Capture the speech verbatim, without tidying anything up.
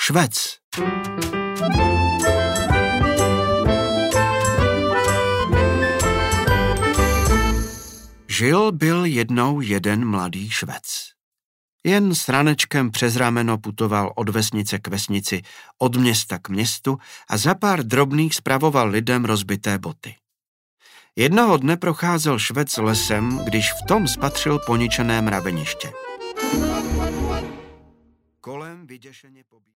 Švec. Žil byl jednou jeden mladý Švec. Jen s ranečkem přes rameno putoval od vesnice k vesnici, od města k městu a za pár drobných spravoval lidem rozbité boty. Jednoho dne procházel Švec lesem, když v tom spatřil poničené mraveniště. Kolem vyděšeně pobí...